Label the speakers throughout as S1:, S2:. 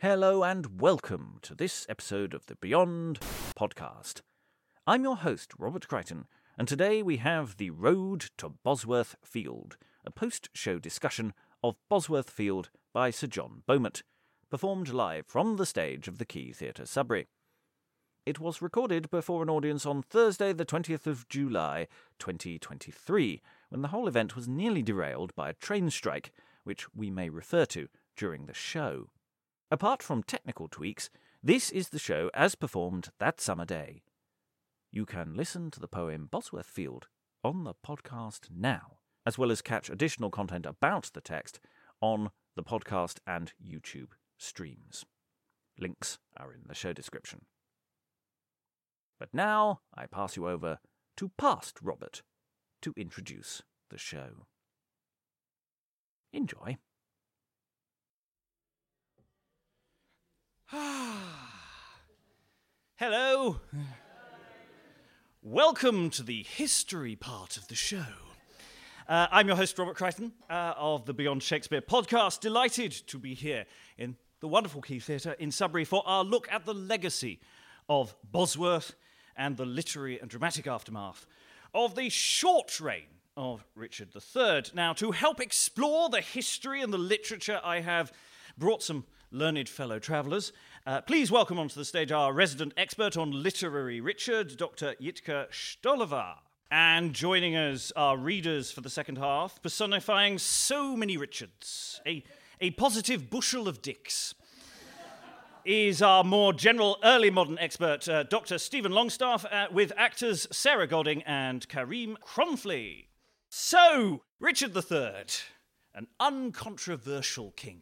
S1: Hello and welcome to this episode of the Beyond podcast. I'm your host, Robert Crichton, and today we have The Road to Bosworth Field, a post-show discussion of Bosworth Field by Sir John Beaumont, performed live from the stage of the Quay Theatre, Sudbury. It was recorded before an audience on Thursday the 20th of July 2023, when the whole event was nearly derailed by a train strike, which we may refer to during the show. Apart from technical tweaks, this is the show as performed that summer day. You can listen to the poem Bosworth Field on the podcast now, as well as catch additional content about the text on the podcast and YouTube streams. Links are in the show description. But now I pass you over to past Robert to introduce the show. Enjoy.
S2: Hello. Welcome to the history part of the show. I'm your host, Robert Crichton, of the Beyond Shakespeare podcast. Delighted to be here in the wonderful Quay Theatre in Sudbury for our look at the legacy of Bosworth and the literary and dramatic aftermath of the short reign of Richard III. Now, to help explore the history and the literature, I have brought some learned fellow travellers. Please welcome onto the stage our resident expert on literary Richard, Dr. Jitka Stolova. And joining us are readers for the second half, personifying so many Richards, a positive bushel of dicks, is our more general early modern expert, Dr. Stephen Longstaff, with actors Sarah Golding and Kareem Cronfley. So, Richard III, an uncontroversial king,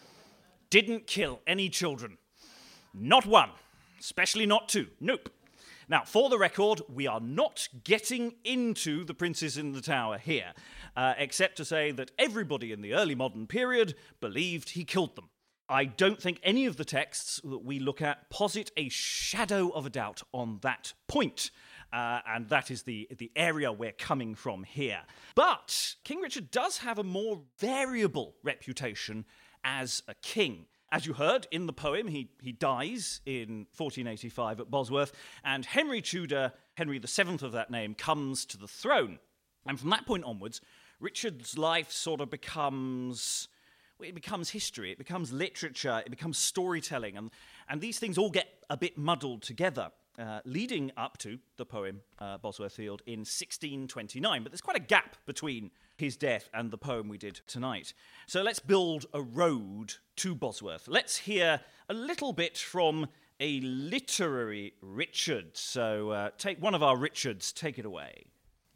S2: didn't kill any children. Not one, especially not two. Nope. Now, for the record, we are not getting into the princes in the tower here, except to say that everybody in the early modern period believed he killed them. I don't think any of the texts that we look at posit a shadow of a doubt on that point. And that is the area we're coming from here. But King Richard does have a more variable reputation as a king. As you heard in the poem, he dies in 1485 at Bosworth, and Henry Tudor, Henry VII of that name, comes to the throne. And from that point onwards, Richard's life sort of becomes history, it becomes literature, it becomes storytelling, and these things all get a bit muddled together, leading up to the poem Bosworth Field in 1629. But there's quite a gap between his death and the poem we did tonight. So let's build a road to Bosworth. Let's hear a little bit from a literary Richard. So take one of our Richards, take it away.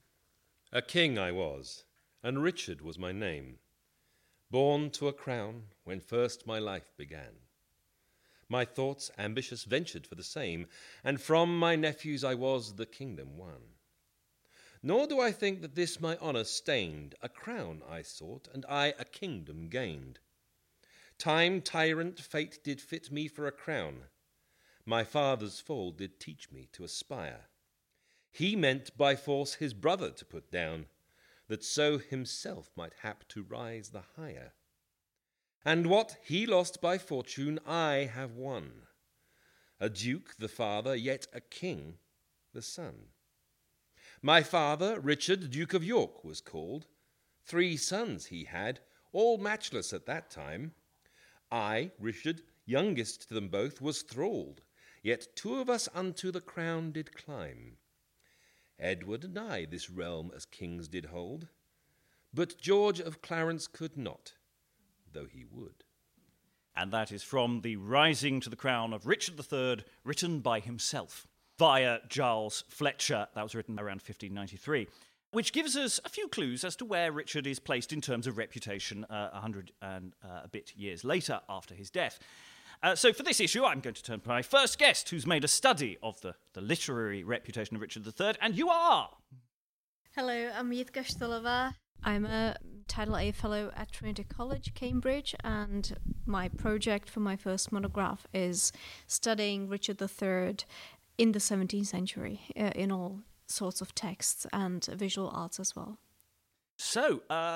S3: A king I was, and Richard was my name, born to a crown when first my life began. My thoughts ambitious ventured for the same, and from my nephews I was the kingdom won. Nor do I think that this my honour stained. A crown I sought, and I a kingdom gained. Time tyrant fate did fit me for a crown. My father's fall did teach me to aspire. He meant by force his brother to put down, that so himself might hap to rise the higher. And what he lost by fortune I have won. A duke the father, yet a king the son. My father, Richard, Duke of York, was called. 3 sons he had, all matchless at that time. I, Richard, youngest to them both, was thralled, yet 2 of us unto the crown did climb. Edward and I this realm as kings did hold, but George of Clarence could not, though he would.
S2: And that is from The Rising to the Crown of Richard III, written by himself, via Giles Fletcher. That was written around 1593, which gives us a few clues as to where Richard is placed in terms of reputation 100 and a bit years later after his death. So for this issue, I'm going to turn to my first guest, who's made a study of the literary reputation of Richard III, and you are...
S4: Hello, I'm Jitka Stolova. I'm a Title A Fellow at Trinity College, Cambridge, and my project for my first monograph is studying Richard III in the 17th century, in all sorts of texts and visual arts as well.
S2: So,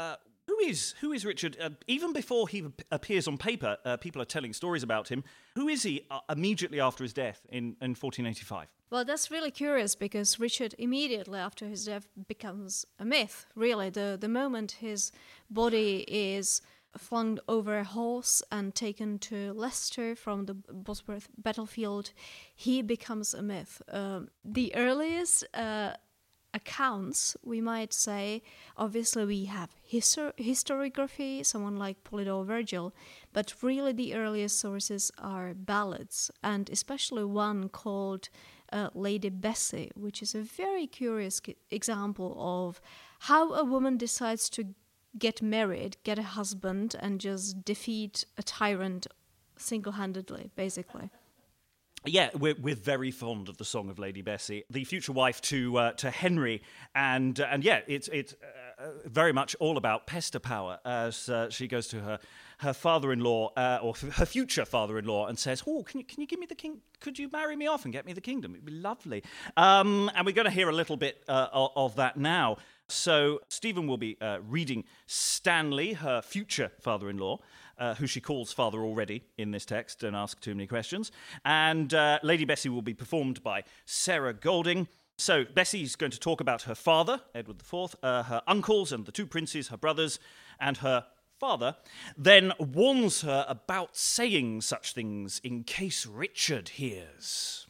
S2: Who is Richard? Even before he appears on paper, people are telling stories about him. Who is he immediately after his death in 1485?
S4: Well, that's really curious because Richard immediately after his death becomes a myth, really. The moment his body is flung over a horse and taken to Leicester from the Bosworth battlefield, he becomes a myth. The earliest accounts, we might say, obviously we have historiography, someone like Polydore Virgil, but really the earliest sources are ballads, and especially one called Lady Bessie, which is a very curious example of how a woman decides to get married, get a husband, and just defeat a tyrant single-handedly, basically.
S2: Yeah, we're very fond of the song of Lady Bessie, the future wife to Henry, and yeah, it's very much all about pester power as she goes to her father-in-law or her future father-in-law and says, "Oh, can you give me the king? Could you marry me off and get me the kingdom? It'd be lovely." And we're going to hear a little bit of that now. So Stephen will be reading Stanley, her future father-in-law, who she calls father already in this text, don't ask too many questions. And Lady Bessie will be performed by Sarah Golding. So Bessie's going to talk about her father, Edward IV, her uncles and the two princes, her brothers, and her father, then warns her about saying such things in case Richard hears.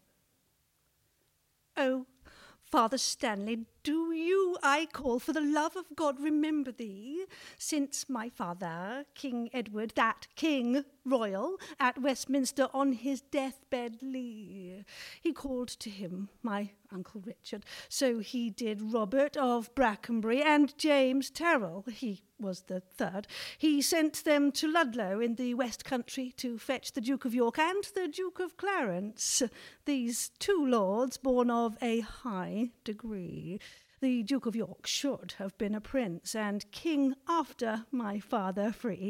S5: "Oh, Father Stanley, do you, I call, for the love of God, remember thee, since my father, King Edward, that king royal, at Westminster on his deathbed lay. He called to him my uncle Richard, so he did Robert of Brackenbury and James Terrell, he was the third. He sent them to Ludlow in the West Country to fetch the Duke of York and the Duke of Clarence, these two lords born of a high degree. The Duke of York should have been a prince and king after my father free,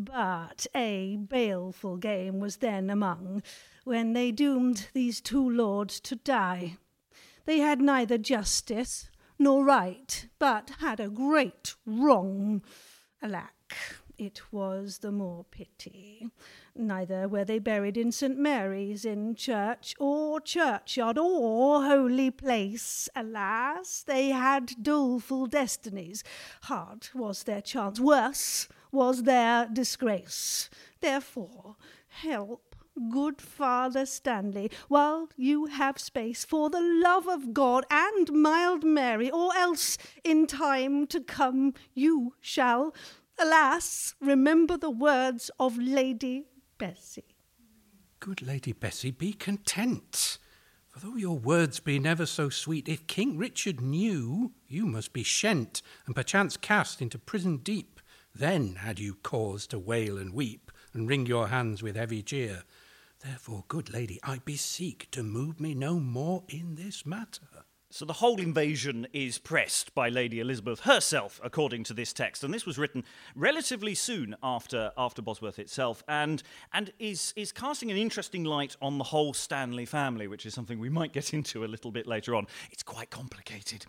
S5: but a baleful game was then among, when they doomed these two lords to die. They had neither justice nor right, but had a great wrong. Alack, it was the more pity. Neither were they buried in St. Mary's, in church or churchyard or holy place. Alas, they had doleful destinies. Hard was their chance, worse was their disgrace. Therefore, help, good Father Stanley, while you have space, for the love of God and mild Mary, or else in time to come you shall, alas, remember the words of Lady Bessie."
S6: "Good Lady Bessie, be content. For though your words be never so sweet, if King Richard knew, you must be shent, and perchance cast into prison deep. Then had you cause to wail and weep, and wring your hands with heavy cheer. Therefore, good lady, I beseech to move me no more in this matter."
S2: So the whole invasion is pressed by Lady Elizabeth herself, according to this text, and this was written relatively soon after Bosworth itself, and is casting an interesting light on the whole Stanley family, which is something we might get into a little bit later on. It's quite complicated.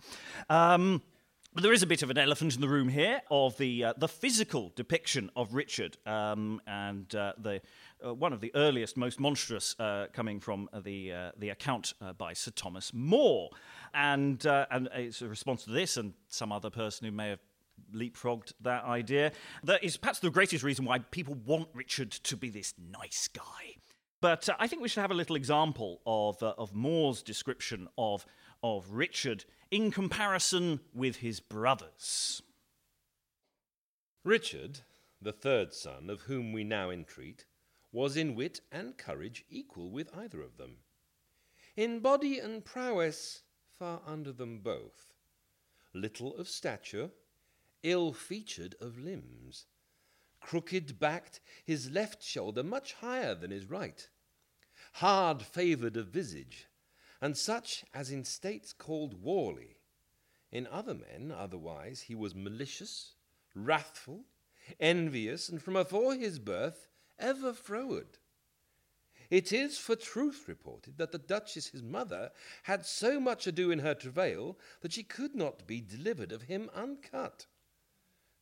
S2: But there is a bit of an elephant in the room here of the physical depiction of Richard, and one of the earliest, most monstrous, coming from the account by Sir Thomas More, and it's a response to this and some other person who may have leapfrogged that idea. That is perhaps the greatest reason why people want Richard to be this nice guy. But I think we should have a little example of More's description of Richard in comparison with his brothers.
S3: Richard, the third son, of whom we now entreat, was in wit and courage equal with either of them. In body and prowess far under them both. Little of stature, ill-featured of limbs. Crooked-backed, his left shoulder much higher than his right. Hard-favoured of visage, and such as in states called warly. In other men, otherwise, he was malicious, wrathful, envious, and from afore his birth ever froward. It is for truth reported that the Duchess his mother had so much ado in her travail that she could not be delivered of him uncut.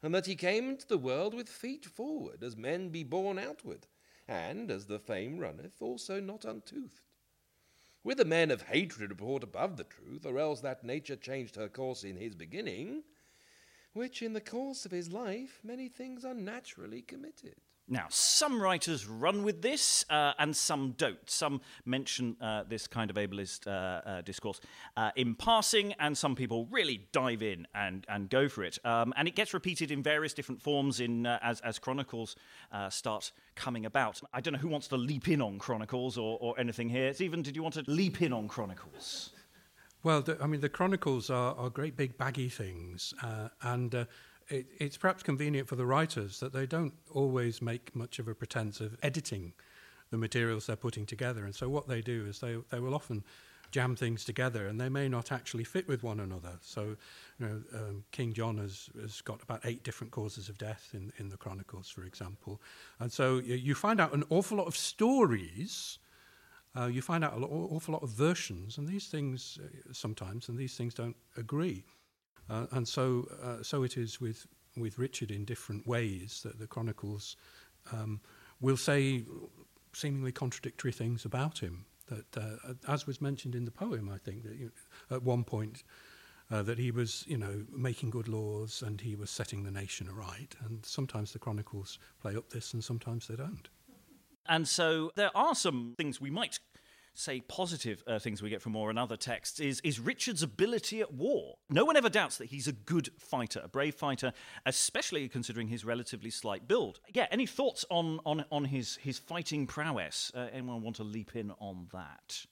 S3: and that he came into the world with feet forward, as men be born outward, and, as the fame runneth, also not untoothed. Whether men of hatred report above the truth, or else that nature changed her course in his beginning, which in the course of his life many things unnaturally committed.
S2: Now, some writers run with this, and some don't. Some mention this kind of ableist discourse in passing, and some people really dive in and go for it. And it gets repeated in various different forms as chronicles start coming about. I don't know who wants to leap in on chronicles or anything here. Stephen, did you want to leap in on chronicles?
S6: Well, the chronicles are great big baggy things, and it's perhaps convenient for the writers that they don't always make much of a pretense of editing the materials they're putting together. And so what they do is they will often jam things together, and they may not actually fit with one another. So, King John has got about 8 different causes of death in the chronicles, for example. And so you find out an awful lot of stories. You find out an awful lot of versions, and these things sometimes, and these things don't agree. And so it is with Richard in different ways that the chronicles will say seemingly contradictory things about him. That, as was mentioned in the poem, I think that at one point that he was, making good laws and he was setting the nation aright. And sometimes the chronicles play up this, and sometimes they don't.
S2: And so there are some things we might say positive things we get from Moore and other texts is Richard's ability at war. No one ever doubts that he's a good fighter, a brave fighter, especially considering his relatively slight build. Yeah, any thoughts on his fighting prowess? Anyone want to leap in on that?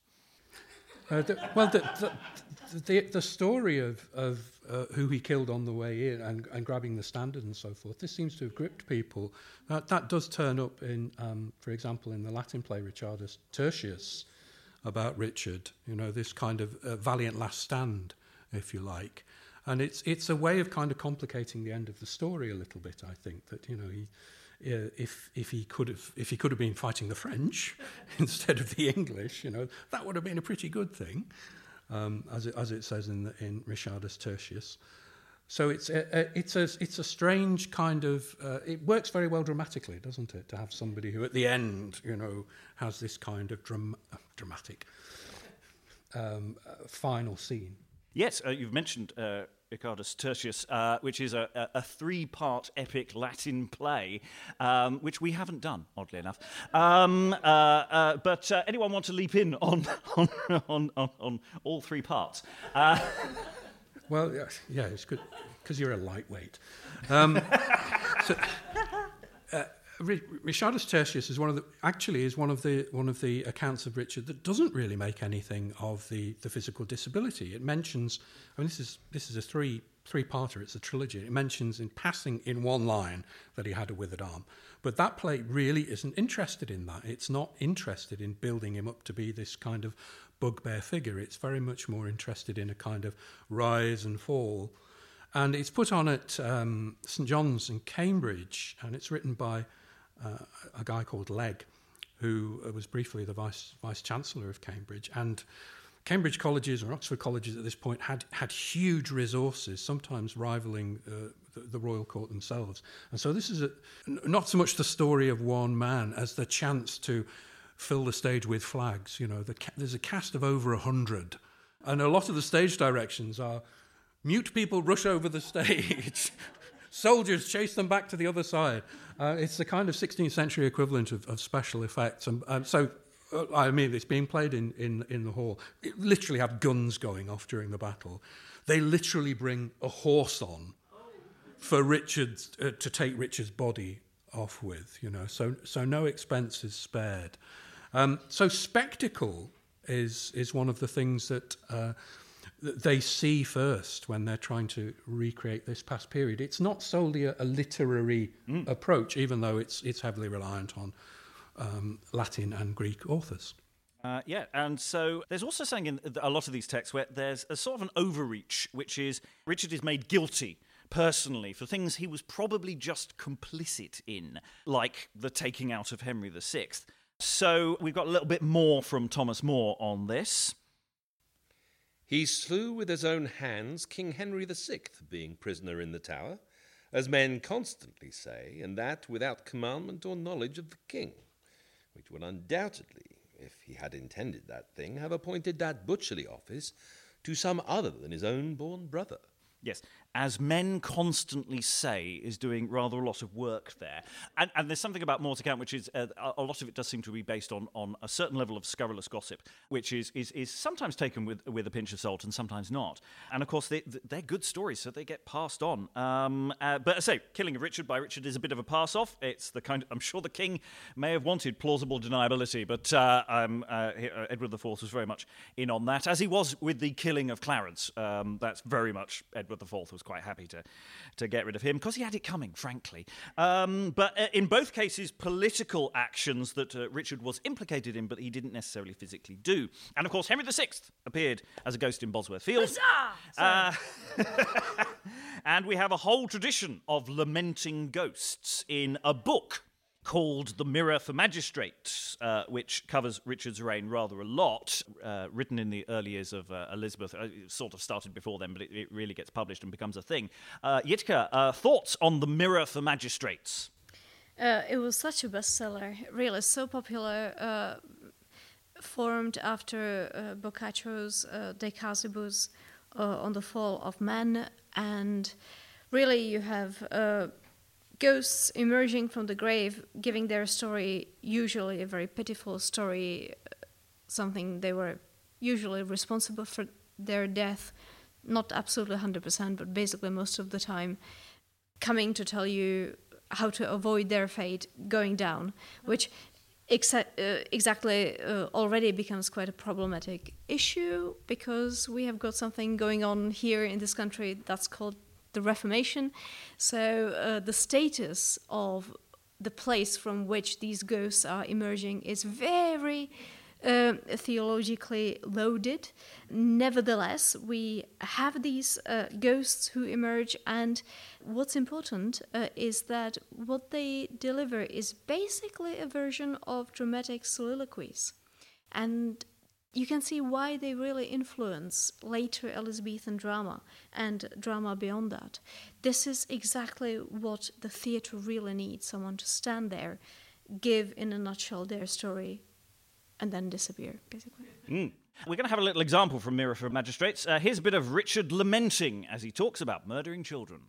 S6: The story of who he killed on the way in and grabbing the standard and so forth, this seems to have gripped people. That does turn up in, for example, in the Latin play Richardus Tertius about Richard, this kind of valiant last stand, if you like. And it's a way of kind of complicating the end of the story a little bit, I think, that, he... If he could have been fighting the French instead of the English, that would have been a pretty good thing, as it says in Richardus Tertius. So it's a strange kind of. It works very well dramatically, doesn't it? To have somebody who at the end, has this kind of dramatic final scene.
S2: Yes, you've mentioned Richardus Tertius, which is a 3-part epic Latin play, which we haven't done, oddly enough. But anyone want to leap in on all 3 parts?
S6: Well, yeah, it's good because you're a lightweight. Richardus Tertius is one of the accounts of Richard that doesn't really make anything of the physical disability. It mentions, this is a three-parter. It's a trilogy. It mentions in passing in one line that he had a withered arm, but that play really isn't interested in that. It's not interested in building him up to be this kind of bugbear figure. It's very much more interested in a kind of rise and fall, and it's put on at St John's in Cambridge, and it's written by a guy called Legge, who was briefly the vice chancellor of Cambridge. And Cambridge colleges or Oxford colleges at this point had huge resources, sometimes rivaling the royal court themselves. And so this is not so much the story of one man as the chance to fill the stage with flags. There's a cast of over 100, and a lot of the stage directions are mute people rush over the stage. Soldiers chase them back to the other side. It's the kind of 16th century equivalent of special effects. And so, it's being played in the hall. It literally have guns going off during the battle. They literally bring a horse on for Richard to take Richard's body off with. So no expense is spared. So spectacle is one of the things that they see first when they're trying to recreate this past period. It's not solely a literary approach, even though it's heavily reliant on Latin and Greek authors.
S2: And so there's also something in a lot of these texts where there's a sort of an overreach, which is Richard is made guilty personally for things he was probably just complicit in, like the taking out of Henry VI. So we've got a little bit more from Thomas Moore on this.
S3: He slew with his own hands King Henry VI, being prisoner in the Tower, as men constantly say, and that without commandment or knowledge of the king, which would undoubtedly, if he had intended that thing, have appointed that butcherly office to some other than his own born brother.
S2: Yes, as men constantly say, is doing rather a lot of work there. And there's something about Moore's account, which is a lot of it does seem to be based on a certain level of scurrilous gossip, which is sometimes taken with a pinch of salt and sometimes not. And of course, they're good stories, so they get passed on. But I say, killing of Richard by Richard is a bit of a pass-off. It's the kind of, I'm sure the king may have wanted plausible deniability, but Edward IV was very much in on that, as he was with the killing of Clarence. That's very much Edward IV was quite happy to get rid of him because he had it coming, frankly. But in both cases, political actions that Richard was implicated in, but he didn't necessarily physically do. And of course, Henry VI appeared as a ghost in Bosworth Field. And we have a whole tradition of lamenting ghosts in a book called The Mirror for Magistrates, which covers Richard's reign rather a lot, written in the early years of Elizabeth. It sort of started before then, but it really gets published and becomes a thing. Jitka, thoughts on The Mirror for Magistrates?
S4: It was such a bestseller, really so popular, formed after Boccaccio's De Casibus on the Fall of Man, and really you have ghosts emerging from the grave, giving their story, usually a very pitiful story, something they were usually responsible for their death, not absolutely 100%, but basically most of the time, coming to tell you how to avoid their fate going down, which exactly already becomes quite a problematic issue, because we have got something going on here in this country that's called the Reformation. So the status of the place from which these ghosts are emerging is very theologically loaded. Nevertheless, we have these ghosts who emerge, and what's important is that what they deliver is basically a version of dramatic soliloquies. And you can see why they really influence later Elizabethan drama and drama beyond that. This is exactly what the theatre really needs, someone to stand there, give in a nutshell their story, and then disappear, basically.
S2: We're going to have a little example from Mirror for Magistrates. Here's a bit of Richard lamenting as he talks about murdering children.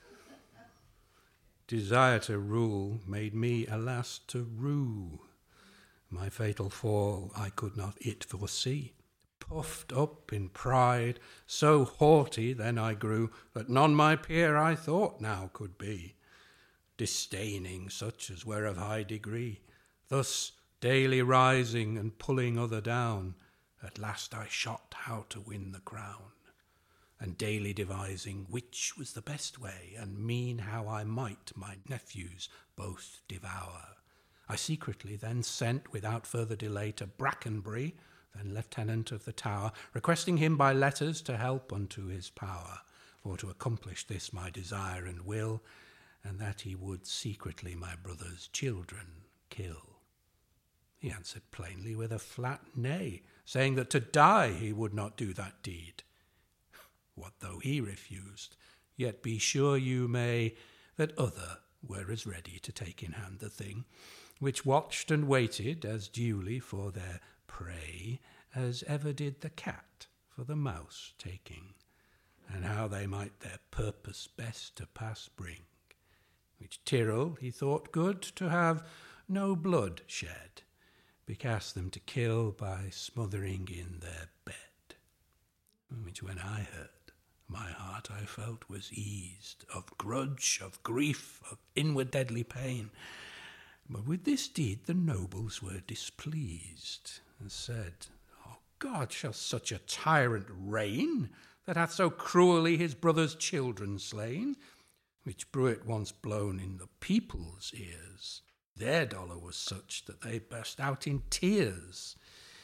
S6: Desire to rule made me, alas, to rue. My fatal fall I could not it foresee. Puffed up in pride, so haughty then I grew, that none my peer I thought now could be, disdaining such as were of high degree. Thus daily rising and pulling other down, at last I shot how to win the crown, and daily devising which was the best way, and mean how I might my nephews both devour. I secretly then sent, without further delay, to Brackenbury, then Lieutenant of the Tower, requesting him by letters to help unto his power, for to accomplish this my desire and will, and that he would secretly my brother's children kill. He answered plainly with a flat nay, saying that to die he would not do that deed. What though he refused, yet be sure you may that other were as ready to take in hand the thing, which watched and waited as duly for their prey as ever did the cat for the mouse taking, and how they might their purpose best to pass bring, which Tyrrell he thought good to have no blood shed, becast them to kill by smothering in their bed, which when I heard, my heart I felt was eased of grudge, of grief, of inward deadly pain. But with this deed the nobles were displeased, and said, O God, shall such a tyrant reign, that hath so cruelly his brother's children slain? Which bruit once blown in the people's ears, their dolour was such that they burst out in tears.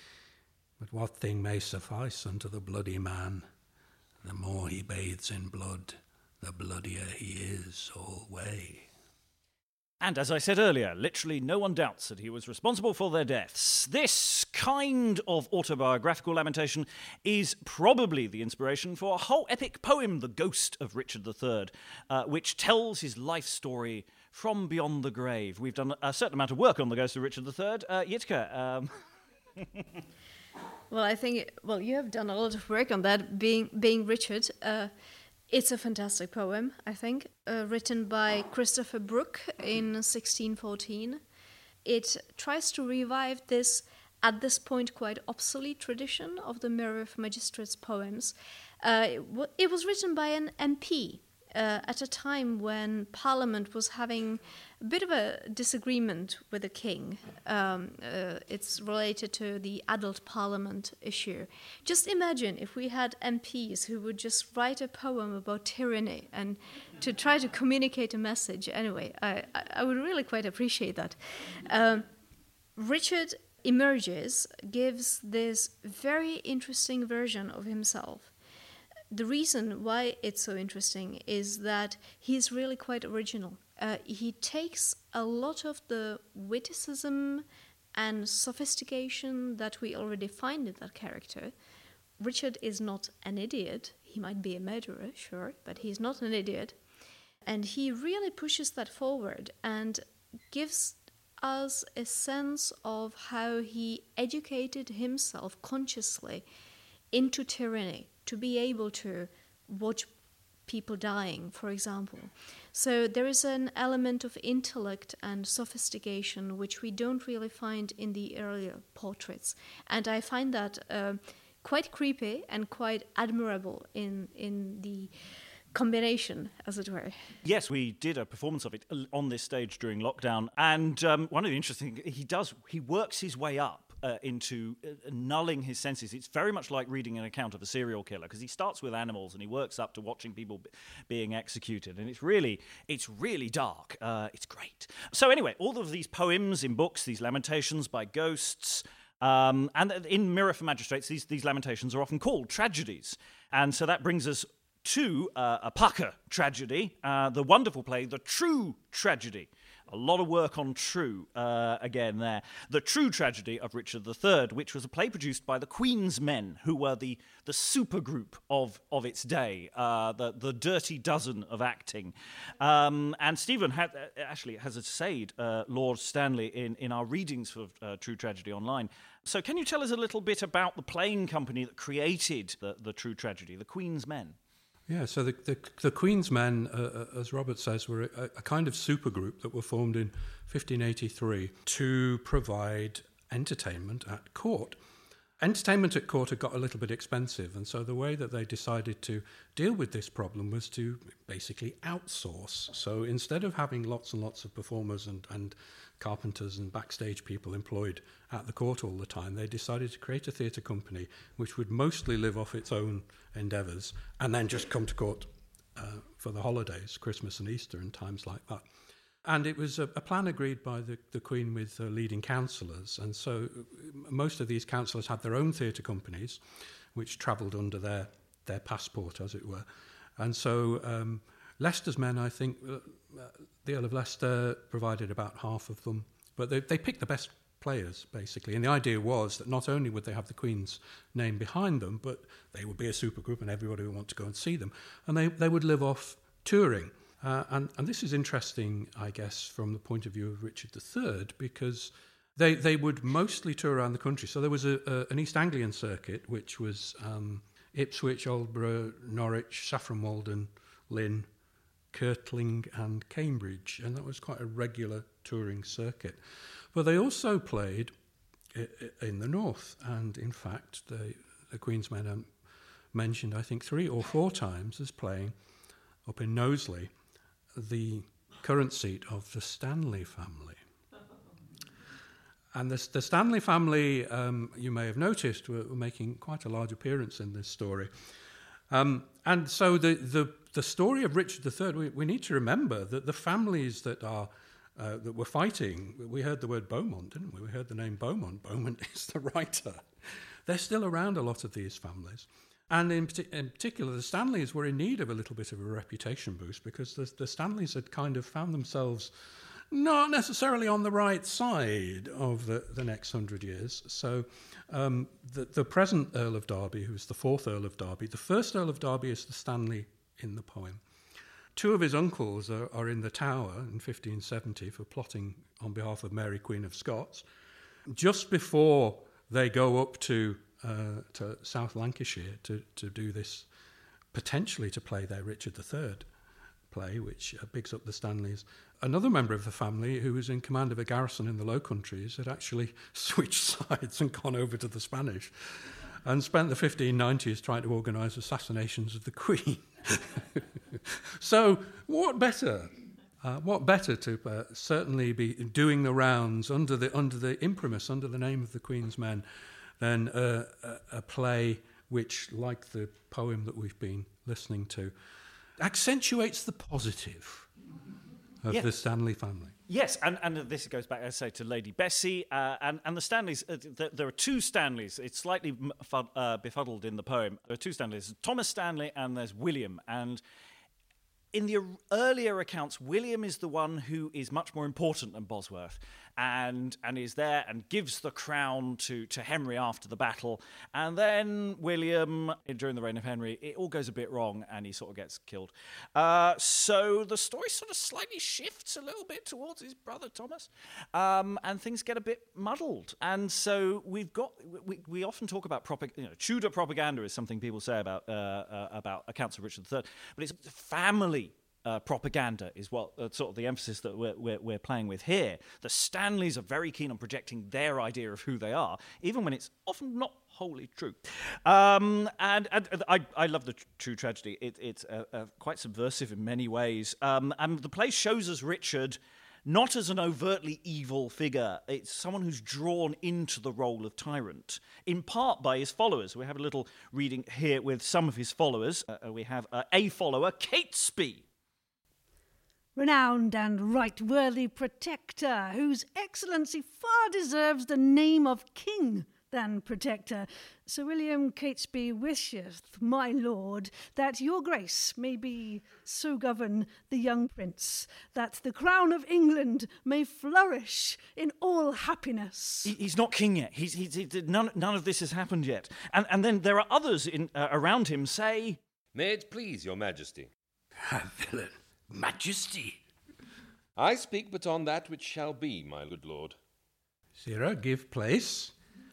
S6: But what thing may suffice unto the bloody man? The more he bathes in blood, the bloodier he is alway.
S2: And as I said earlier, literally no one doubts that he was responsible for their deaths. This kind of autobiographical lamentation is probably the inspiration for a whole epic poem, The Ghost of Richard III, which tells his life story from beyond the grave. We've done a certain amount of work on The Ghost of Richard III. Jitka.
S4: Well, I think, you have done a lot of work on that, being Richard. It's a fantastic poem, I think, written by Christopher Brooke in 1614. It tries to revive this, at this point, quite obsolete tradition of the Mirror of Magistrates poems. It was written by an MP at a time when Parliament was having a bit of a disagreement with the king. It's related to the adult Parliament issue. Just imagine if we had MPs who would just write a poem about tyranny and to try to communicate a message. Anyway, I would really quite appreciate that. Richard emerges, gives this very interesting version of himself. The reason why it's so interesting is that he's really quite original. He takes a lot of the witticism and sophistication that we already find in that character. Richard is not an idiot. He might be a murderer, sure, but he's not an idiot. And he really pushes that forward and gives us a sense of how he educated himself consciously into tyranny, to be able to watch people dying, for example. So there is an element of intellect and sophistication which we don't really find in the earlier portraits. And I find that quite creepy and quite admirable in the combination, as it were.
S2: Yes, we did a performance of it on this stage during lockdown. And one of the interesting things he works his way up into nulling his senses. It's very much like reading an account of a serial killer, because he starts with animals and he works up to watching people being executed, and it's really dark. It's great. So anyway, all of these poems in books, these lamentations by ghosts, and in Mirror for Magistrates, these lamentations are often called tragedies, and so that brings us to a pucker tragedy, the wonderful play, The True Tragedy. A lot of work on true, again there. The True Tragedy of Richard III, which was a play produced by the Queen's Men, who were the supergroup of its day, the Dirty Dozen of acting. And Stephen actually has essayed Lord Stanley in our readings for True Tragedy online. So can you tell us a little bit about the playing company that created the True Tragedy, the Queen's Men?
S6: Yeah, so the Queen's Men, as Robert says, were a kind of supergroup that were formed in 1583 to provide entertainment at court. Entertainment at court had got a little bit expensive, and so the way that they decided to deal with this problem was to basically outsource. So instead of having lots and lots of performers and carpenters and backstage people employed at the court all the time, they decided to create a theatre company which would mostly live off its own endeavours and then just come to court for the holidays, Christmas and Easter and times like that. And it was a plan agreed by the Queen with leading councillors, and so most of these councillors had their own theatre companies which travelled under their passport, as it were. And so Leicester's Men, I think, the Earl of Leicester provided about half of them, but they picked the best players, basically. And the idea was that not only would they have the Queen's name behind them, but they would be a supergroup and everybody would want to go and see them. And they would live off touring. And this is interesting, I guess, from the point of view of Richard III, because they would mostly tour around the country. So there was an East Anglian circuit, which was Ipswich, Aldborough, Norwich, Saffron Walden, Lynn, Kirtling and Cambridge, and that was quite a regular touring circuit. But they also played in the north, and in fact the Queen's Men mentioned, I think, 3 or 4 times as playing up in Knowsley, the current seat of the Stanley family. And the Stanley family, you may have noticed, were making quite a large appearance in this story. And so the story of Richard III, we need to remember that the families that were fighting, we heard the word Beaumont, didn't we? We heard the name Beaumont. Beaumont is the writer. They're still around, a lot of these families. And in particular, the Stanleys were in need of a little bit of a reputation boost, because the Stanleys had kind of found themselves not necessarily on the right side of the next 100 years. So the present Earl of Derby, who's the fourth Earl of Derby, the first Earl of Derby is the Stanley in the poem. Two of his uncles are in the Tower in 1570 for plotting on behalf of Mary, Queen of Scots. Just before they go up to South Lancashire to do this, potentially to play their Richard III play, which bigs up the Stanleys, another member of the family who was in command of a garrison in the Low Countries had actually switched sides and gone over to the Spanish and spent the 1590s trying to organise assassinations of the Queen. So what better to certainly be doing the rounds under the imprimis, under the name of the Queen's Men, than a play which, like the poem that we've been listening to, accentuates the positive of the Stanley family.
S2: Yes, and this goes back, as I say, to Lady Bessie, and the Stanleys. There are two Stanleys. It's slightly befuddled in the poem. There are two Stanleys. There's Thomas Stanley and there's William. And in the earlier accounts, William is the one who is much more important than Bosworth, and is there and gives the crown to Henry after the battle. And then William, during the reign of Henry, it all goes a bit wrong and he sort of gets killed. So the story sort of slightly shifts a little bit towards his brother Thomas, and things get a bit muddled. And so we often talk about Tudor propaganda is something people say about accounts of Richard III, but it's family propaganda is what sort of the emphasis that we're playing with here. The Stanleys are very keen on projecting their idea of who they are, even when it's often not wholly true. And I love the True Tragedy. It's quite subversive in many ways. And the play shows us Richard not as an overtly evil figure. It's someone who's drawn into the role of tyrant, in part by his followers. We have a little reading here with some of his followers. We have a follower, Catesby.
S5: Renowned and right-worthy protector, whose excellency far deserves the name of king than protector, Sir William Catesby wisheth, my lord, that your grace may be so govern the young prince, that the crown of England may flourish in all happiness.
S2: He's not king yet. None of this has happened yet. And then there are others around him say,
S3: May it please your majesty.
S6: Villain, majesty.
S3: I speak but on that which shall be, my good lord.
S6: Sirrah, give place.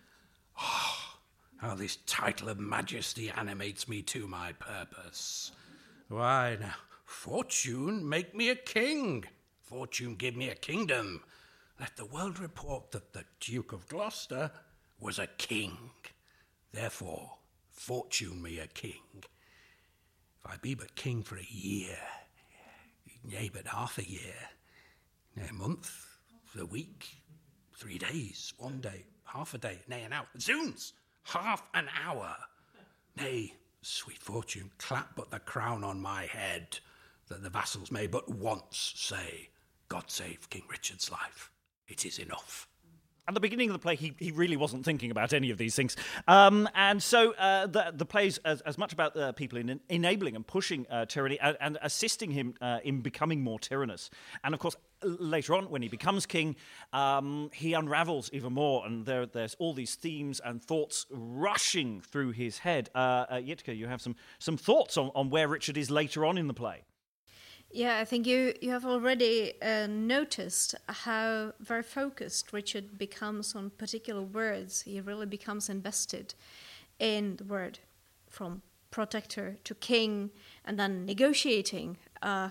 S6: How this title of majesty animates me to my purpose. Why now, fortune make me a king. Fortune give me a kingdom. Let the world report that the Duke of Gloucester was a king. Therefore, fortune me a king. If I be but king for a year, nay, but half a year, nay, a month, a week, 3 days, 1 day, half a day, nay, an hour, zoons, half an hour. Nay, sweet fortune, clap but the crown on my head, that the vassals may but once say, God save King Richard's life. It is enough.
S2: At the beginning of the play, he really wasn't thinking about any of these things. And so the play's as much about people enabling and pushing tyranny and assisting him in becoming more tyrannous. And of course, later on, when he becomes king, he unravels even more. And there's all these themes and thoughts rushing through his head. Yitka, you have some thoughts on where Richard is later on in the play.
S4: Yeah, I think you have already noticed how very focused Richard becomes on particular words. He really becomes invested in the word, from protector to king, and then negotiating to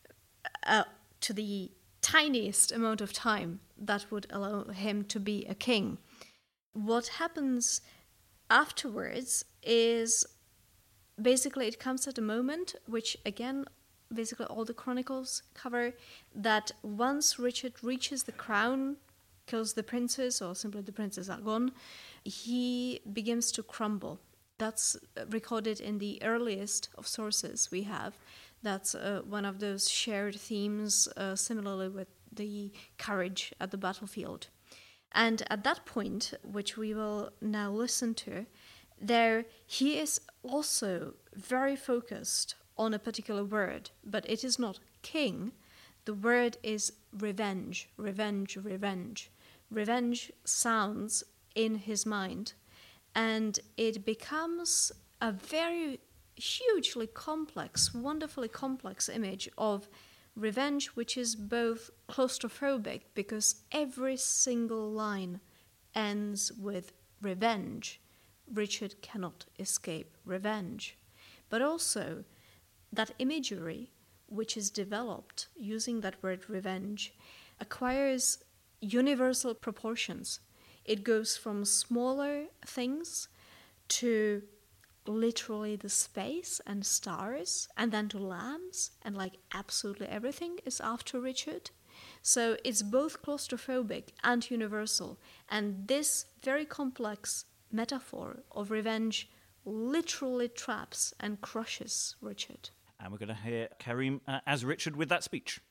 S4: the tiniest amount of time that would allow him to be a king. What happens afterwards is basically it comes at a moment which, again, basically all the chronicles cover, that once Richard reaches the crown, kills the princes, or simply the princes are gone, he begins to crumble. That's recorded in the earliest of sources we have. That's one of those shared themes, similarly with the courage at the battlefield. And at that point, which we will now listen to, there he is also very focused on a particular word, but it is not king. the word is revenge, revenge, revenge. Revenge sounds in his mind, and it becomes a very hugely complex, wonderfully complex image of revenge, which is both claustrophobic because every single line ends with revenge. Richard cannot escape revenge. But also that imagery, which is developed using that word revenge, acquires universal proportions. It goes from smaller things to literally the space and stars, and then to lambs, and like absolutely everything is after Richard. So it's both claustrophobic and universal, and this very complex metaphor of revenge literally traps and crushes Richard.
S2: And we're going to hear Karim as Richard with that speech.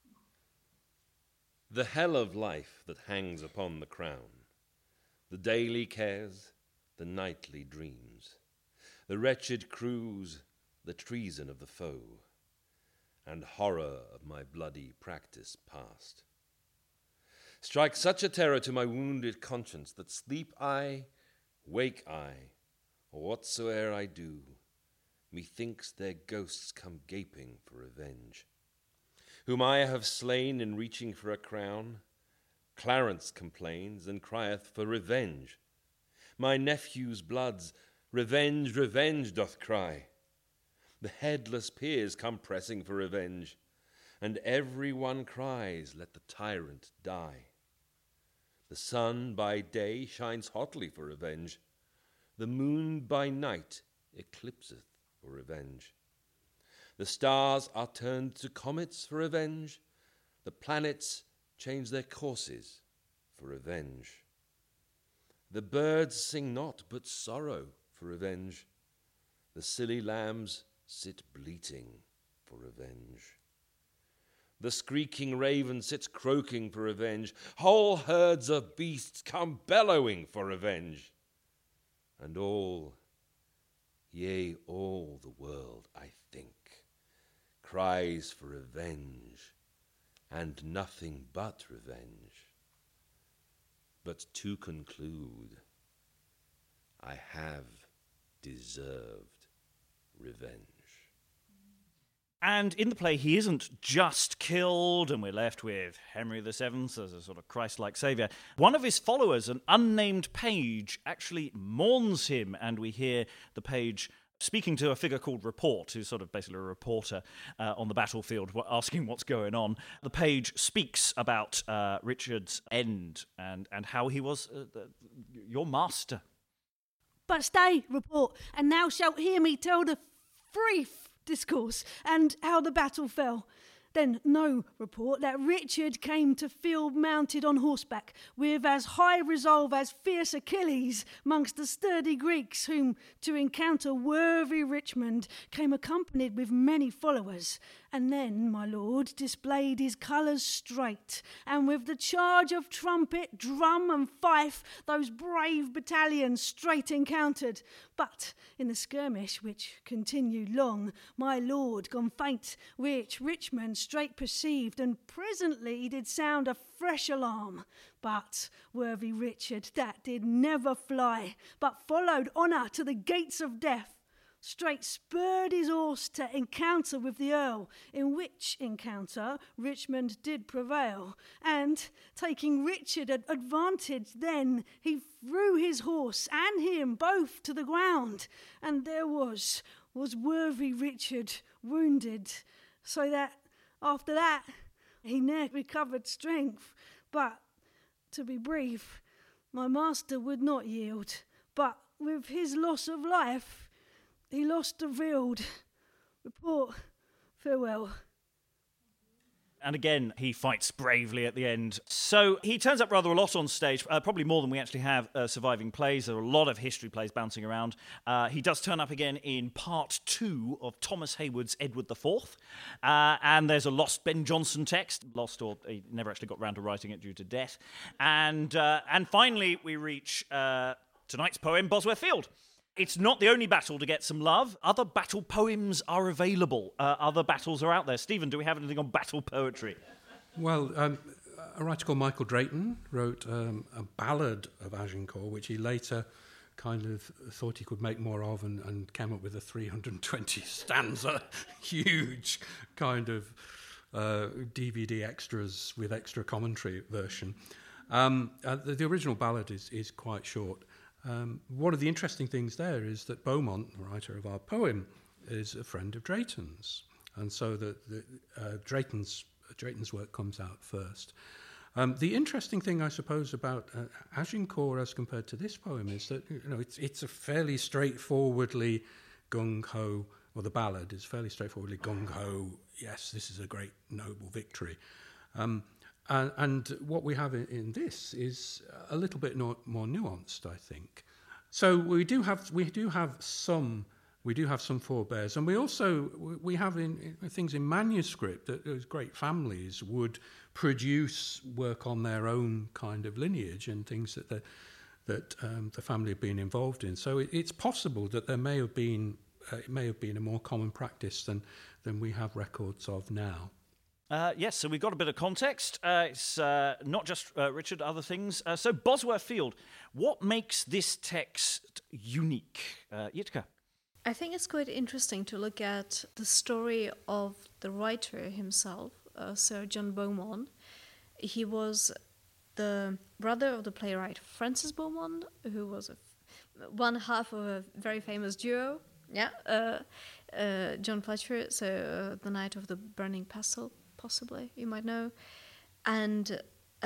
S3: The hell of life that hangs upon the crown, the daily cares, the nightly dreams, the wretched cruise, the treason of the foe, and horror of my bloody practice past, strike such a terror to my wounded conscience that sleep I, wake I, or whatsoe'er I do, methinks their ghosts come gaping for revenge. Whom I have slain in reaching for a crown, Clarence complains and crieth for revenge. My nephew's bloods, revenge, revenge doth cry. The headless peers come pressing for revenge, and every one cries, let the tyrant die. The sun by day shines hotly for revenge, the moon by night eclipseth for revenge. The stars are turned to comets for revenge, the planets change their courses for revenge. The birds sing not but sorrow for revenge, the silly lambs sit bleating for revenge. The screeking raven sits croaking for revenge, whole herds of beasts come bellowing for revenge. And all, yea, all the world, I think, cries for revenge, and nothing but revenge. But to conclude, I have deserved revenge.
S2: And in the play, he isn't just killed, and we're left with Henry VII as a sort of Christ-like saviour. One of his followers, an unnamed page, actually mourns him, and we hear the page speaking to a figure called Report, who's sort of basically a reporter on the battlefield, asking what's going on. The page speaks about Richard's end and how he was your master.
S5: But stay, Report, and thou shalt hear me tell the brief discourse and how the battle fell. Then know, Report, that Richard came to field mounted on horseback, with as high resolve as fierce Achilles, mongst the sturdy Greeks, whom to encounter worthy Richmond came accompanied with many followers. And then, my lord, displayed his colours straight, and with the charge of trumpet, drum, and fife, those brave battalions straight encountered. But in the skirmish, which continued long, my lord gone faint, which Richmond straight perceived, and presently did sound a fresh alarm. But worthy Richard, that did never fly, but followed honour to the gates of death, straight spurred his horse to encounter with the Earl, in which encounter Richmond did prevail. And taking Richard at advantage, then he threw his horse and him both to the ground, and there was worthy Richard wounded, so that after that he ne'er recovered strength. But to be brief, my master would not yield, but with his loss of life he lost the field. Report, farewell.
S2: And again, he fights bravely at the end. So he turns up rather a lot on stage, probably more than we actually have surviving plays. There are a lot of history plays bouncing around. He does turn up again in part 2 of Thomas Heywood's Edward IV. And there's a lost Ben Jonson text. Lost, or he never actually got round to writing it due to death. And finally, we reach tonight's poem, Bosworth Field. It's not the only battle to get some love. Other battle poems are available. Other battles are out there. Stephen, do we have anything on battle poetry?
S6: Well, a writer called Michael Drayton wrote a ballad of Agincourt, which he later kind of thought he could make more of and came up with a 320 stanza, huge kind of DVD extras with extra commentary version. The original ballad is quite short. One of the interesting things there is that Beaumont, the writer of our poem, is a friend of Drayton's, and so Drayton's work comes out first. The interesting thing, I suppose, about Agincourt as compared to this poem is that it's a fairly straightforwardly gung-ho, or the ballad is fairly straightforwardly gung-ho. Yes, this is a great noble victory. And what we have in this is a little bit more nuanced, I think. So we do have some forebears, and we have in things in manuscript that those great families would produce work on their own kind of lineage and things that the family have been involved in. So it's possible that there may have been a more common practice than we have records of now.
S2: Yes, so we've got a bit of context. It's not just Richard, other things. So Bosworth Field, what makes this text unique? Jitka?
S4: I think it's quite interesting to look at the story of the writer himself, Sir John Beaumont. He was the brother of the playwright Francis Beaumont, who was one half of a very famous duo. John Fletcher, so the Knight of the Burning Pestle, possibly, you might know. And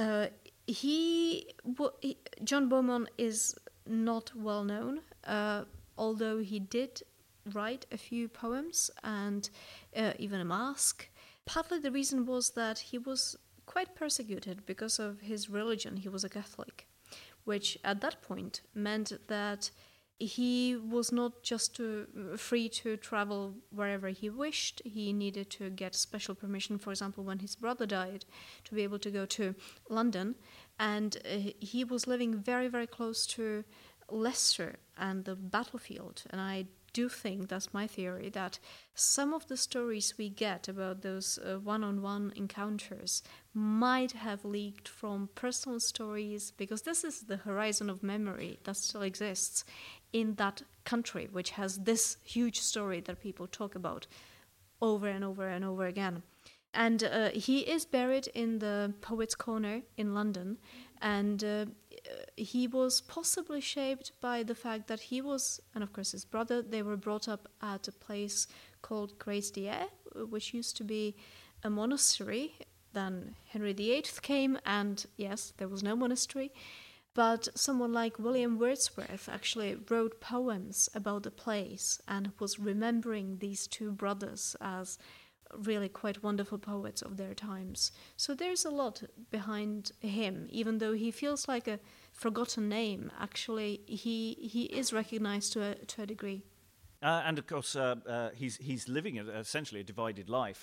S4: John Beaumont is not well known, although he did write a few poems and even a masque. Partly the reason was that he was quite persecuted because of his religion. He was a Catholic, which at that point meant that he was not just free to travel wherever he wished. He needed to get special permission, for example, when his brother died, to be able to go to London. And he was living very, very close to Leicester and the battlefield. And I do think, that's my theory, that some of the stories we get about those one-on-one encounters might have leaked from personal stories, because this is the horizon of memory that still exists in that country, which has this huge story that people talk about over and over and over again. And he is buried in the Poets' Corner in London, and he was possibly shaped by the fact that he was, and of course his brother, they were brought up at a place called Grâce-d'Aix, which used to be a monastery. Then Henry VIII came, and yes, there was no monastery. But someone like William Wordsworth actually wrote poems about the place and was remembering these two brothers as really quite wonderful poets of their times. So there's a lot behind him, even though he feels like a forgotten name. Actually, he is recognized to a degree.
S2: And of course, he's living essentially a divided life.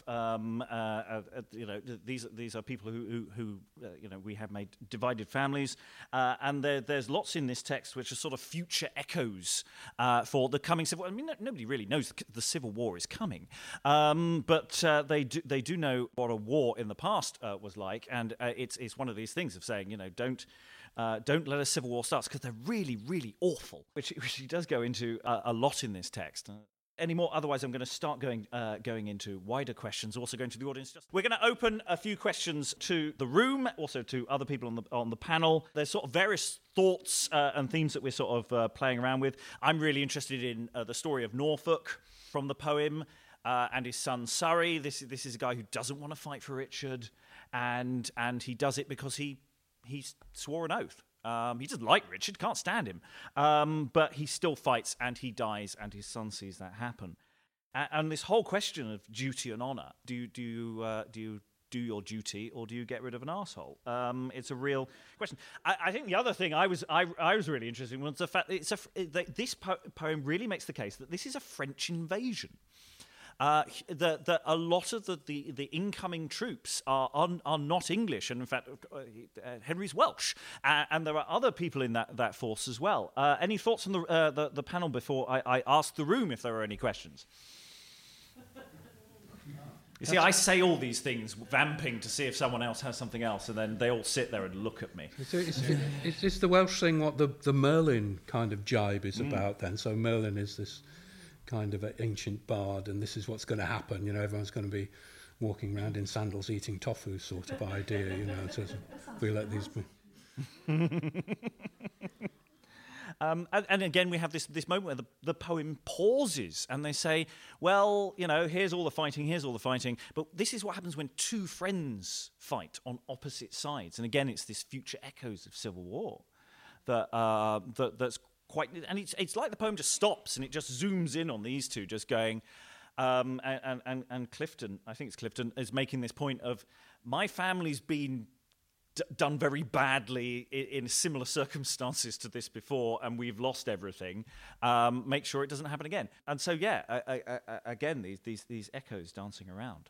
S2: These are people who we have made divided families, and there's lots in this text which are sort of future echoes for the coming civil. I mean, nobody really knows the Civil War is coming, but they do know what a war in the past was like, and it's one of these things of saying, don't let a civil war start, because they're really, really awful, which he does go into a lot in this text. Anymore, otherwise I'm going to start going into wider questions, also going to the audience. We're going to open a few questions to the room, also to other people on the panel. There's sort of various thoughts and themes that we're sort of playing around with. I'm really interested in the story of Norfolk from the poem, and his son Surrey. This is a guy who doesn't want to fight for Richard, and he does it because he swore an oath. He doesn't like Richard, can't stand him, but he still fights, and he dies, and his son sees that happen. And this whole question of duty and honour: do you do your duty, or do you get rid of an arsehole? It's a real question. I think the other thing I was really interested in was the fact that this poem really makes the case that this is a French invasion. that a lot of the incoming troops are not English, and in fact, Henry's Welsh, and there are other people in that force as well. Any thoughts from the panel before I ask the room if there are any questions? You see, I say all these things, vamping to see if someone else has something else, and then they all sit there and look at me.
S6: Is the Welsh thing what the Merlin kind of jibe is about then? So Merlin is this kind of ancient bard, and this is what's going to happen. Everyone's going to be walking around in sandals eating tofu sort of idea, so we let these...
S2: And again, we have this moment where the poem pauses and they say, well, here's all the fighting, but this is what happens when two friends fight on opposite sides. And again, it's this future echoes of civil war that's quite... And it's like the poem just stops and it just zooms in on these two just going... and Clifton, I think it's Clifton, is making this point of, my family's been... done very badly in similar circumstances to this before, and we've lost everything. Make sure it doesn't happen again. And so, again, these echoes dancing around.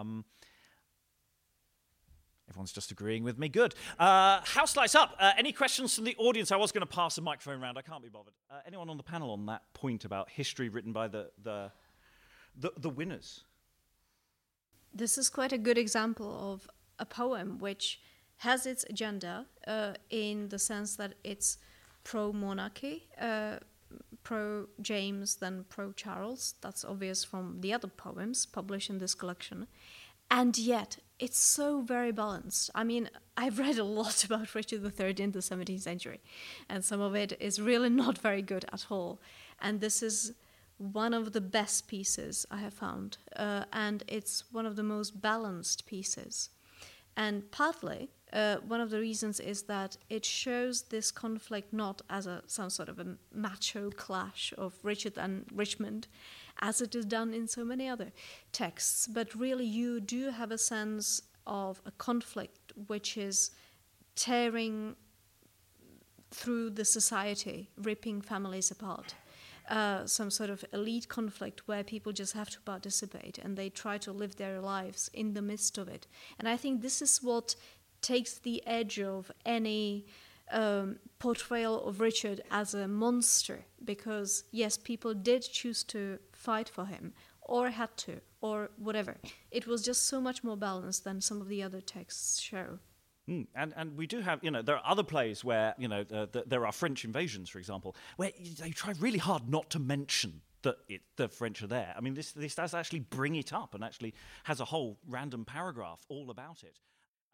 S2: Everyone's just agreeing with me. Good. House lights up. Any questions from the audience? I was going to pass the microphone around. I can't be bothered. Anyone on the panel on that point about history written by the winners?
S4: This is quite a good example of a poem which has its agenda in the sense that it's pro-monarchy, pro-James, then pro-Charles. That's obvious from the other poems published in this collection. And yet, it's so very balanced. I mean, I've read a lot about Richard III in the 17th century, and some of it is really not very good at all. And this is one of the best pieces I have found, and it's one of the most balanced pieces. And partly, one of the reasons is that it shows this conflict not as some sort of a macho clash of Richard and Richmond, as it is done in so many other texts, but really you do have a sense of a conflict which is tearing through the society, ripping families apart. Some sort of elite conflict where people just have to participate and they try to live their lives in the midst of it. And I think this is what takes the edge of any portrayal of Richard as a monster, because yes, people did choose to fight for him or had to or whatever. It was just so much more balanced than some of the other texts show.
S2: And we do have, there are other plays where, there are French invasions, for example, where they try really hard not to mention that the French are there. I mean, this does actually bring it up and actually has a whole random paragraph all about it.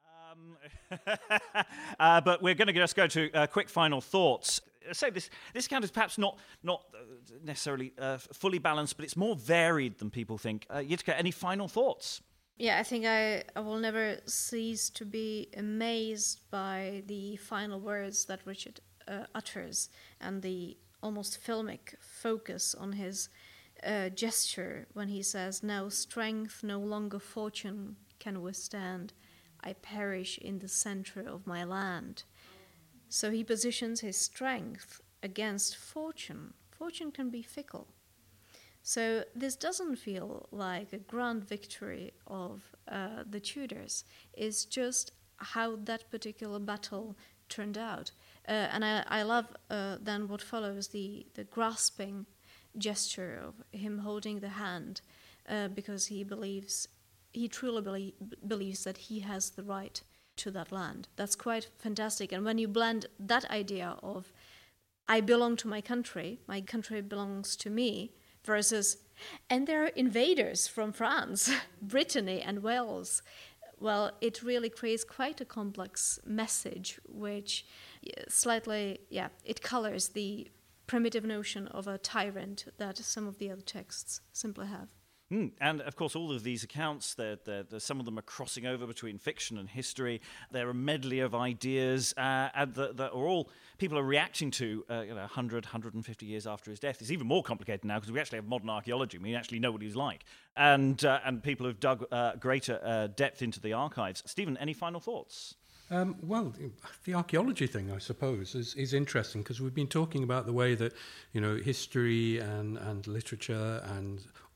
S2: But we're going to just go to quick final thoughts. So this account is perhaps not necessarily fully balanced, but it's more varied than people think. Jitka, any final thoughts?
S4: Yeah, I think I will never cease to be amazed by the final words that Richard utters and the almost filmic focus on his gesture when he says, "No strength, no longer fortune can withstand. I perish in the center of my land." So he positions his strength against fortune. Fortune can be fickle. So this doesn't feel like a grand victory of the Tudors. It's just how that particular battle turned out. And I love then what follows, the grasping gesture of him holding the hand, because he truly believes that he has the right to that land. That's quite fantastic. And when you blend that idea of, I belong to my country belongs to me, versus, and there are invaders from France, Brittany and Wales. Well, it really creates quite a complex message, which slightly, it colors the primitive notion of a tyrant that some of the other texts simply have.
S2: And, of course, all of these accounts, some of them are crossing over between fiction and history. They're a medley of ideas that are all people are reacting to 100, 150 years after his death. It's even more complicated now because we actually have modern archaeology. We actually know what he was like. And people have dug greater depth into the archives. Stephen, any final thoughts?
S6: Well, the archaeology thing, I suppose, is interesting because we've been talking about the way that, history and literature and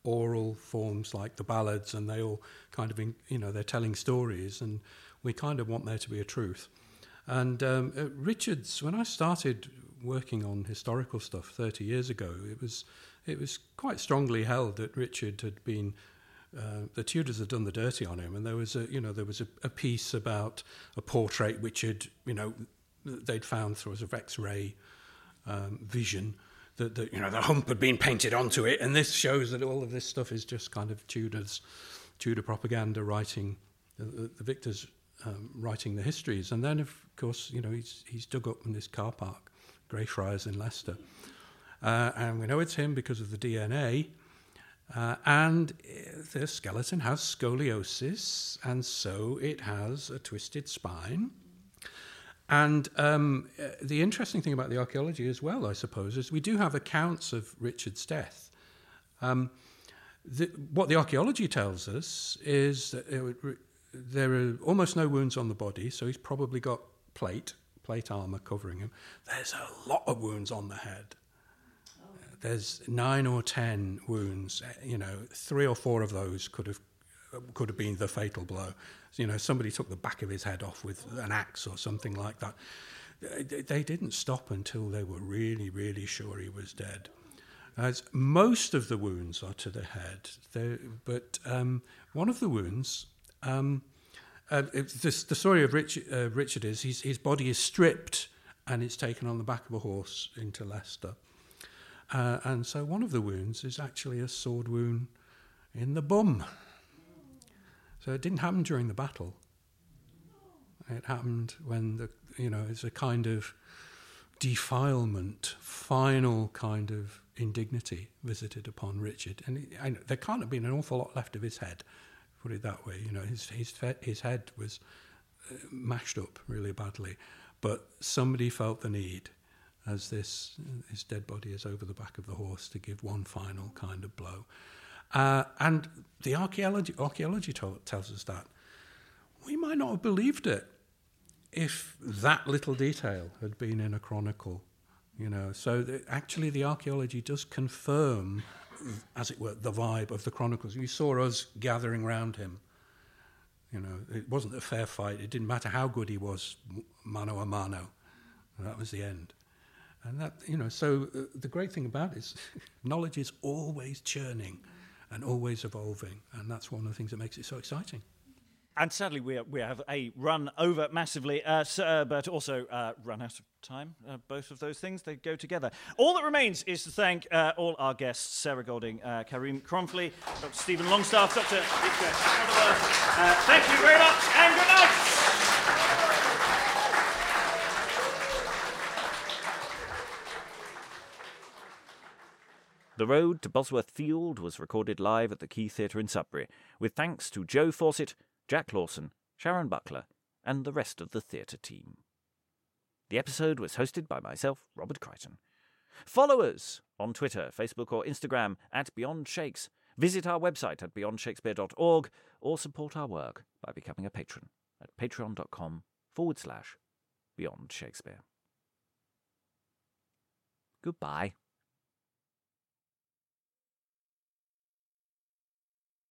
S6: oral forms like the ballads, and they all kind of, they're telling stories, and we kind of want there to be a truth. And Richard's, when I started working on historical stuff 30 years ago, it was quite strongly held that Richard had been, the Tudors had done the dirty on him, and there was a piece about a portrait which had, they'd found through a sort of X-ray vision that the hump had been painted onto it, and this shows that all of this stuff is just kind of Tudor propaganda writing, the victors writing the histories. And then, of course, he's dug up in this car park, Greyfriars in Leicester, and we know it's him because of the DNA, and the skeleton has scoliosis, and so it has a twisted spine. And the interesting thing about the archaeology as well, I suppose, is we do have accounts of Richard's death. What the archaeology tells us is that there are almost no wounds on the body, so he's probably got plate armour covering him. There's a lot of wounds on the head. There's 9 or 10 wounds. 3 or 4 of those could have been the fatal blow. Somebody took the back of his head off with an axe or something like that. They didn't stop until they were really, really sure he was dead. As most of the wounds are to the head, but one of the wounds, the story of Richard is his body is stripped and it's taken on the back of a horse into Leicester. And so one of the wounds is actually a sword wound in the bum. So it didn't happen during the battle. It happened when it's a kind of defilement, final kind of indignity visited upon Richard. And there can't have been an awful lot left of his head, put it that way. His head was mashed up really badly. But somebody felt the need, as his dead body is over the back of the horse, to give one final kind of blow. And the archaeology tells us that. We might not have believed it if that little detail had been in a chronicle, So actually the archaeology does confirm, as it were, the vibe of the chronicles. You saw us gathering round him. It wasn't a fair fight. It didn't matter how good he was, mano a mano. That was the end. And that, so the great thing about it is knowledge is always churning and always evolving, and that's one of the things that makes it so exciting.
S2: And sadly, we have run over massively, but also run out of time. Both of those things, they go together. All that remains is to thank all our guests, Sarah Golding, Karim Kronfli, Dr. Stephen Longstaff, Dr. Wietke. Thank you very much, and good night!
S1: The Road to Bosworth Field was recorded live at the Key Theatre in Sudbury, with thanks to Joe Fawcett, Jack Lawson, Sharon Buckler, and the rest of the theatre team. The episode was hosted by myself, Robert Crichton. Follow us on Twitter, Facebook or Instagram at Beyond Shakes. Visit our website at beyondshakespeare.org or support our work by becoming a patron at patreon.com/Beyond Shakespeare. Goodbye.